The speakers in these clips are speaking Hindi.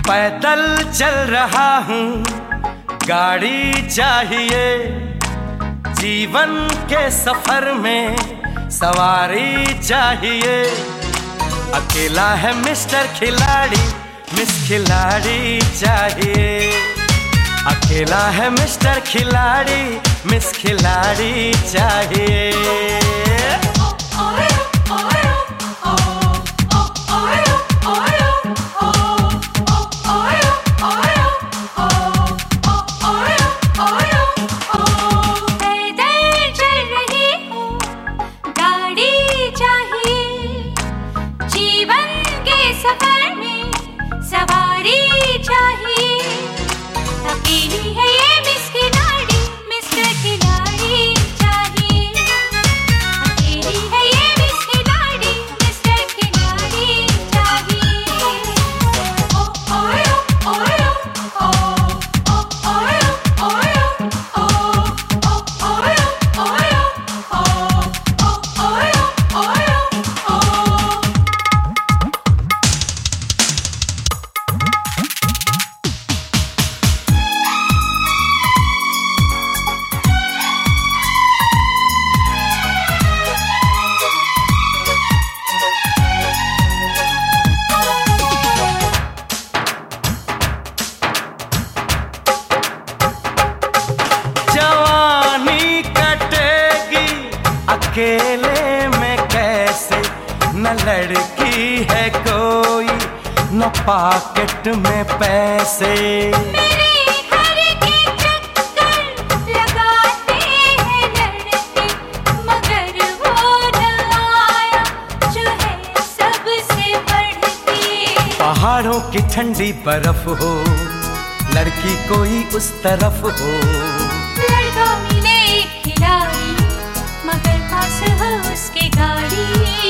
पैदल चल रहा हूँ, गाड़ी चाहिए। जीवन के सफर में सवारी चाहिए। अकेला है मिस्टर खिलाड़ी, मिस खिलाड़ी चाहिए। अकेला है मिस्टर खिलाड़ी, मिस खिलाड़ी चाहिए। अकेले में कैसे, न लड़की है कोई, न पॉकेट में पैसे। मेरे घर के चक्कर लगाते हैं लड़के, मगर वो न आया जो है सबसे बढ़ती। पहाड़ों की ठंडी बर्फ हो, लड़की कोई उस तरफ हो। लड़का मिले एक खिलाड़ी, मगर पास हो उसके गाड़ी।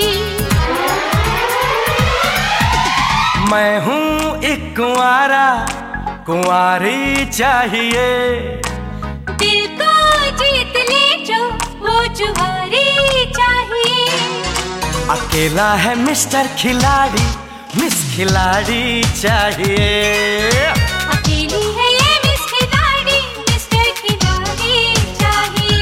मैं हूँ एक कुंवारा, कुंवारी चाहिए। दिल को जीत ले जो वो जुआरी चाहिए। अकेला है मिस्टर खिलाड़ी, मिस खिलाड़ी चाहिए। अकेली है ये मिस खिलाड़ी, मिस्टर खिलाड़ी चाहिए।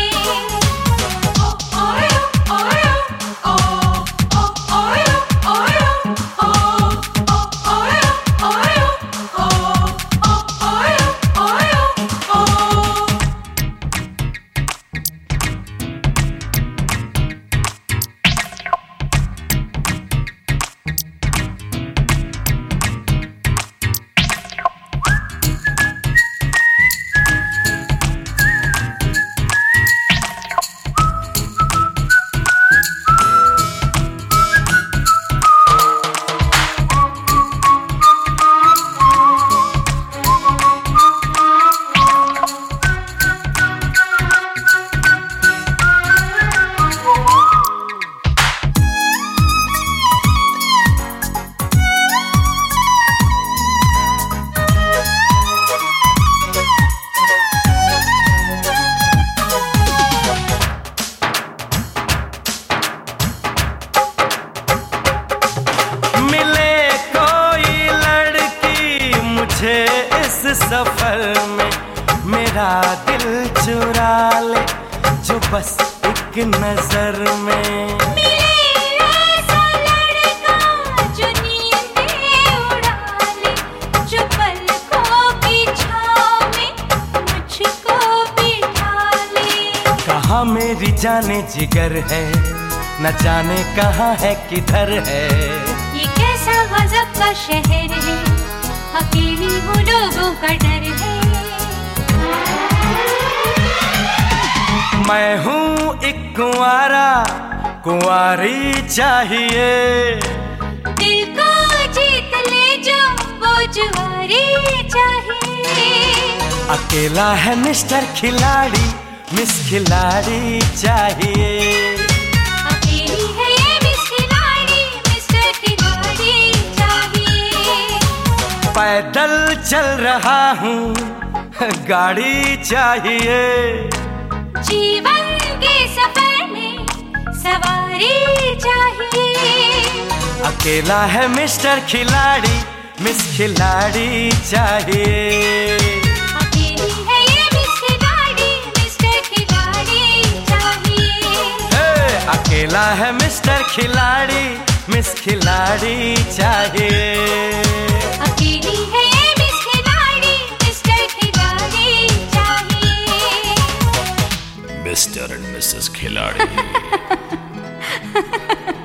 इस सफर में मेरा दिल चुरा ले, जो बस एक नजर में। मिले ऐसा लड़का जो नींदें उड़ा ले, जो पलकों की छाँव में मुझको बिठा ले। कहाँ मेरी जाने जिगर है, न जाने कहाँ है किधर है। ये कैसा गजब का शहर है, अकेली हूँ लोगों का डर है। मैं हूँ एक कुंवारा, कुंवारी चाहिए। दिल को जीत ले जो वो जुआरी चाहिए। अकेला है मिस्टर खिलाड़ी, मिस खिलाड़ी चाहिए। अकेली है ये मिस खिलाड़ी, मिस्टर खिलाड़ी चाहिए। पैदल चल रहा हूँ, गाड़ी चाहिए। जीवन के सफर में सवारी चाहिए। अकेला है मिस्टर खिलाड़ी, मिस खिलाड़ी चाहिए। अकेली है ये मिस खिलाड़ी, मिस्टर खिलाड़ी चाहिए। अकेला है मिस्टर खिलाड़ी, मिस खिलाड़ी चाहिए। अकेली है ये मिस खिलाड़ी, मिस्टर खिलाड़ी चाहिए। मिस्टर एंड मिसेस खिलाड़ी।